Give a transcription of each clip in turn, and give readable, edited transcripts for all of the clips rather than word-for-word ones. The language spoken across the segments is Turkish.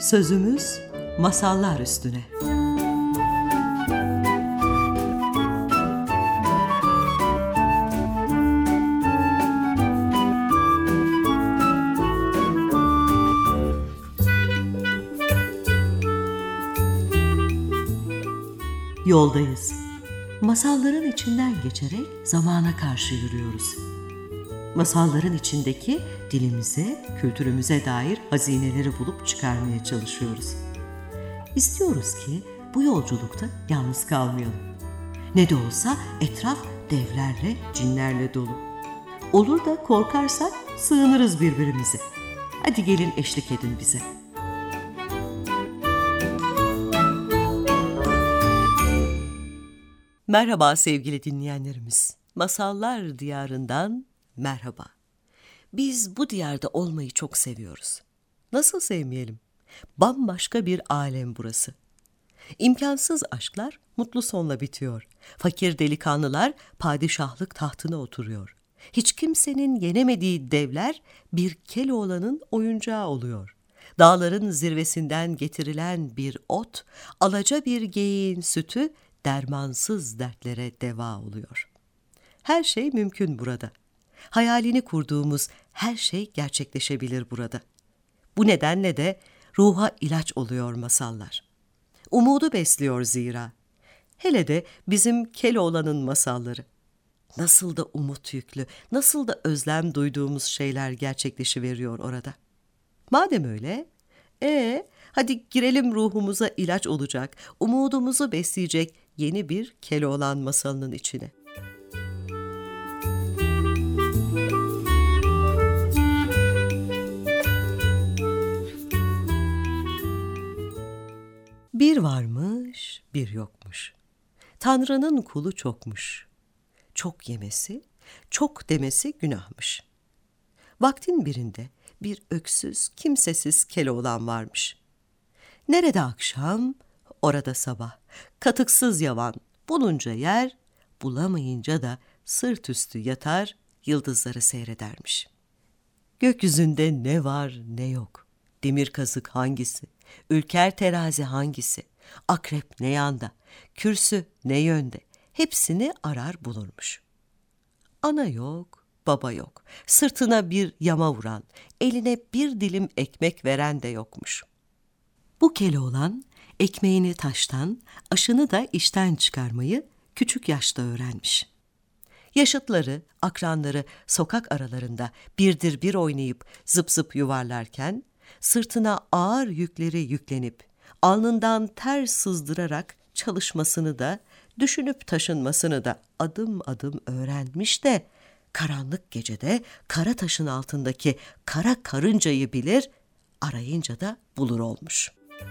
Sözümüz masallar üstüne. Yoldayız. Masalların içinden geçerek zamana karşı yürüyoruz. Masalların içindeki dilimize, kültürümüze dair hazineleri bulup çıkarmaya çalışıyoruz. İstiyoruz ki bu yolculukta yalnız kalmayalım. Ne de olsa etraf devlerle, cinlerle dolu. Olur da korkarsak sığınırız birbirimize. Hadi gelin eşlik edin bize. Merhaba sevgili dinleyenlerimiz. Masallar diyarından merhaba. Biz bu diyarda olmayı çok seviyoruz. Nasıl sevmeyelim? Bambaşka bir alem burası. İmkansız aşklar mutlu sonla bitiyor. Fakir delikanlılar padişahlık tahtına oturuyor. Hiç kimsenin yenemediği devler bir Keloğlan'ın oyuncağı oluyor. Dağların zirvesinden getirilen bir ot, alaca bir geyiğin sütü dermansız dertlere deva oluyor. Her şey mümkün burada. Hayalini kurduğumuz her şey gerçekleşebilir burada. Bu nedenle de ruha ilaç oluyor masallar. Umudu besliyor zira. Hele de bizim Keloğlan'ın masalları. Nasıl da umut yüklü, nasıl da özlem duyduğumuz şeyler gerçekleşiveriyor orada. Madem öyle, hadi girelim ruhumuza ilaç olacak, umudumuzu besleyecek yeni bir Keloğlan masalının içine. Bir varmış, bir yokmuş. Tanrı'nın kulu çokmuş. Çok yemesi, çok demesi günahmış. Vaktin birinde bir öksüz, kimsesiz Keloğlan varmış. Nerede akşam, orada sabah. Katıksız yavan, bulunca yer, bulamayınca da sırt üstü yatar, yıldızları seyredermiş. Gökyüzünde ne var ne yok. Demir kazık hangisi? Ülker terazi hangisi? Akrep ne yanda? Kürsü ne yönde? Hepsini arar bulurmuş. Ana yok, baba yok. Sırtına bir yama vuran, eline bir dilim ekmek veren de yokmuş. Bu Keloğlan ekmeğini taştan, aşını da işten çıkarmayı küçük yaşta öğrenmiş. Yaşıtları, akranları sokak aralarında birdir bir oynayıp zıp zıp yuvarlarken, sırtına ağır yükleri yüklenip, alnından ter sızdırarak çalışmasını da, düşünüp taşınmasını da adım adım öğrenmiş de, karanlık gecede kara taşın altındaki kara karıncayı bilir, arayınca da bulur olmuş.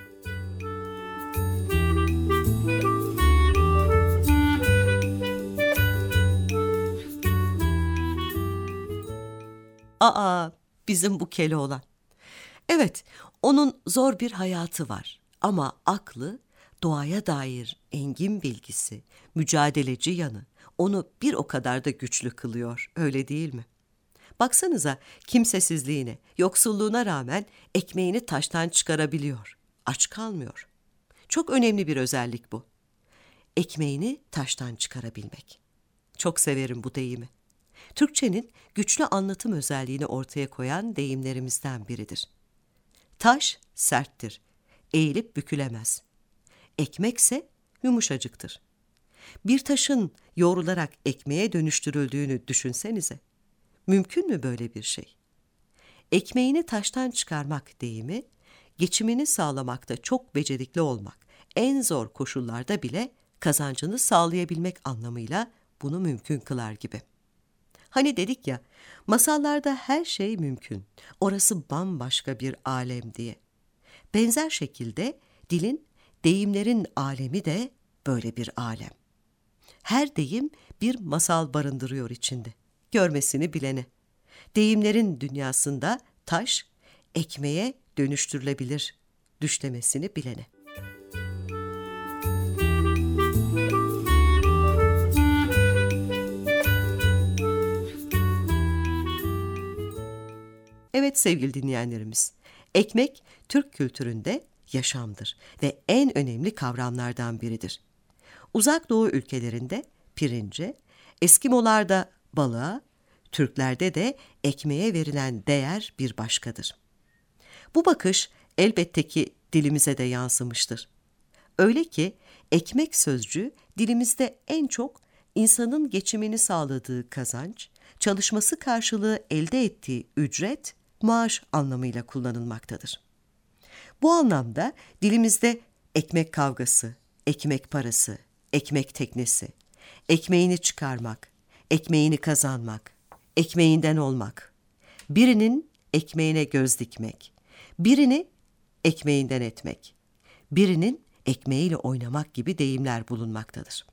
Bizim bu Keloğlan. Evet, onun zor bir hayatı var ama aklı, doğaya dair engin bilgisi, mücadeleci yanı onu bir o kadar da güçlü kılıyor, öyle değil mi? Baksanıza kimsesizliğine, yoksulluğuna rağmen ekmeğini taştan çıkarabiliyor, aç kalmıyor. Çok önemli bir özellik bu. Ekmeğini taştan çıkarabilmek. Çok severim bu deyimi. Türkçenin güçlü anlatım özelliğini ortaya koyan deyimlerimizden biridir. Taş serttir, eğilip bükülemez. Ekmekse yumuşacıktır. Bir taşın yoğrularak ekmeğe dönüştürüldüğünü düşünsenize. Mümkün mü böyle bir şey? Ekmeğini taştan çıkarmak deyimi, geçimini sağlamakta çok becerikli olmak, en zor koşullarda bile kazancını sağlayabilmek anlamıyla bunu mümkün kılar gibi. Hani dedik ya, masallarda her şey mümkün, orası bambaşka bir alem diye. Benzer şekilde dilin, deyimlerin alemi de böyle bir alem. Her deyim bir masal barındırıyor içinde, görmesini bilene. Deyimlerin dünyasında taş, ekmeğe dönüştürülebilir, düşlemesini bilene. Evet sevgili dinleyenlerimiz, Ekmek, Türk kültüründe yaşamdır ve en önemli kavramlardan biridir. Uzak Doğu ülkelerinde pirince, Eskimolarda balığa, Türklerde de ekmeğe verilen değer bir başkadır. Bu bakış elbette ki dilimize de yansımıştır. Öyle ki ekmek sözcüğü dilimizde en çok insanın geçimini sağladığı kazanç, çalışması karşılığı elde ettiği ücret, maaş anlamıyla kullanılmaktadır. Bu anlamda dilimizde ekmek kavgası, ekmek parası, ekmek teknesi, ekmeğini çıkarmak, ekmeğini kazanmak, ekmeğinden olmak, birinin ekmeğine göz dikmek, birini ekmeğinden etmek, birinin ekmeğiyle oynamak gibi deyimler bulunmaktadır.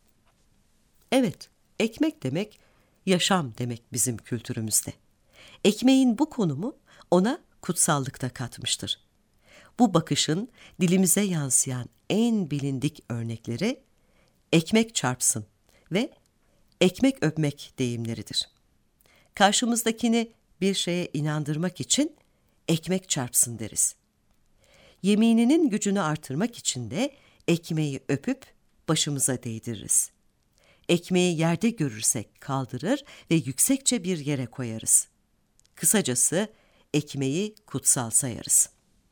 Evet, ekmek demek, yaşam demek bizim kültürümüzde. Ekmeğin bu konumu ona kutsallık da katmıştır. Bu bakışın dilimize yansıyan en bilindik örnekleri ekmek çarpsın ve ekmek öpmek deyimleridir. Karşımızdakini bir şeye inandırmak için ekmek çarpsın deriz. Yemininin gücünü artırmak için de ekmeği öpüp başımıza değdiririz. Ekmeği yerde görürsek kaldırır ve yüksekçe bir yere koyarız. Kısacası ekmeği kutsal sayarız.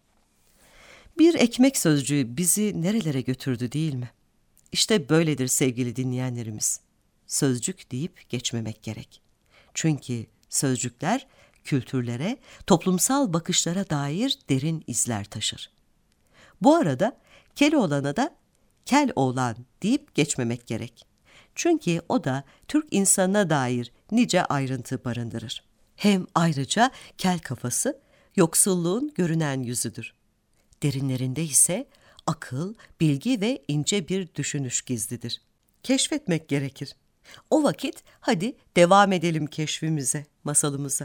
Bir ekmek sözcüğü bizi nerelere götürdü değil mi? İşte böyledir sevgili dinleyenlerimiz. Sözcük deyip geçmemek gerek. Çünkü sözcükler kültürlere, toplumsal bakışlara dair derin izler taşır. Bu arada Keloğlan'a da Keloğlan deyip geçmemek gerek. Çünkü o da Türk insanına dair nice ayrıntı barındırır. Hem ayrıca kel kafası, yoksulluğun görünen yüzüdür. Derinlerinde ise akıl, bilgi ve ince bir düşünüş gizlidir. Keşfetmek gerekir. O vakit hadi devam edelim keşfimize, masalımıza.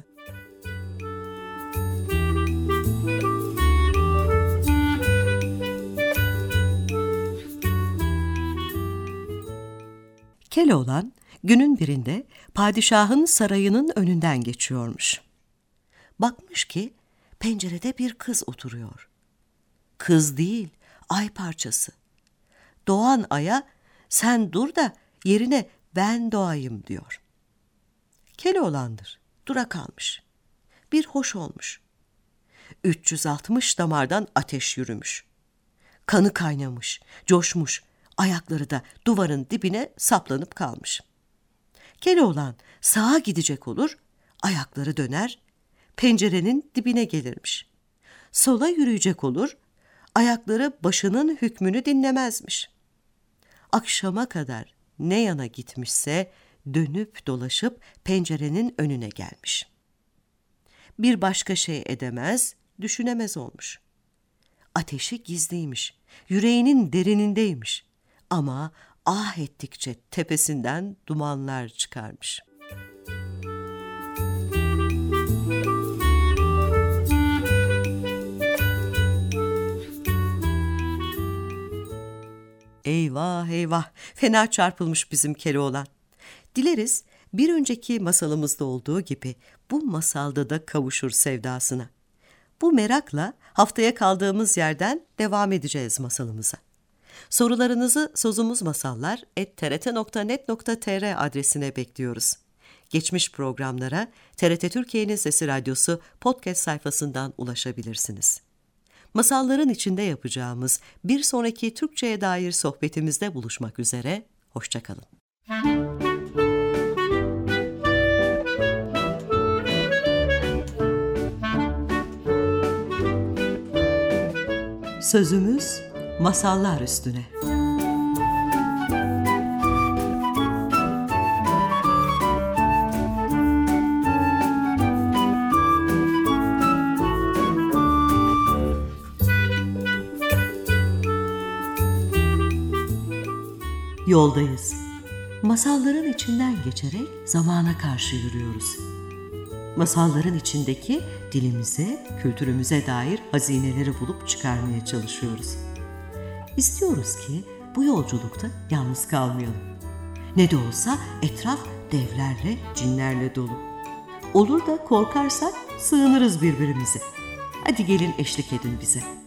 Keloğlan günün birinde padişahın sarayının önünden geçiyormuş. Bakmış ki pencerede bir kız oturuyor. Kız değil, ay parçası. Doğan aya sen dur da yerine ben doğayım diyor. Keloğlan'dır, dura kalmış. Bir hoş olmuş. 360 damardan ateş yürümüş. Kanı kaynamış, coşmuş, ayakları da duvarın dibine saplanıp kalmış. Keloğlan sağa gidecek olur, ayakları döner, pencerenin dibine gelirmiş. Sola yürüyecek olur, ayakları başının hükmünü dinlemezmiş. Akşama kadar ne yana gitmişse dönüp dolaşıp pencerenin önüne gelmiş. Bir başka şey edemez, düşünemez olmuş. Ateşi gizliymiş, yüreğinin derinindeymiş ama ah ettikçe tepesinden dumanlar çıkarmış. Eyvah eyvah, fena çarpılmış bizim Keloğlan. Dileriz bir önceki masalımızda olduğu gibi bu masalda da kavuşur sevdasına. Bu merakla haftaya kaldığımız yerden devam edeceğiz masalımıza. Sorularınızı sozumuzmasallar@trt.net.tr adresine bekliyoruz. Geçmiş programlara TRT Türkiye'nin Sesi Radyosu podcast sayfasından ulaşabilirsiniz. Masalların içinde yapacağımız bir sonraki Türkçe'ye dair sohbetimizde buluşmak üzere, hoşça kalın. Sözümüz masallar üstüne. Yoldayız. Masalların içinden geçerek zamana karşı yürüyoruz. Masalların içindeki dilimize, kültürümüze dair hazineleri bulup çıkarmaya çalışıyoruz. İstiyoruz ki bu yolculukta yalnız kalmayalım. Ne de olsa etraf devlerle, cinlerle dolu. Olur da korkarsak sığınırız birbirimize. Hadi gelin eşlik edin bize.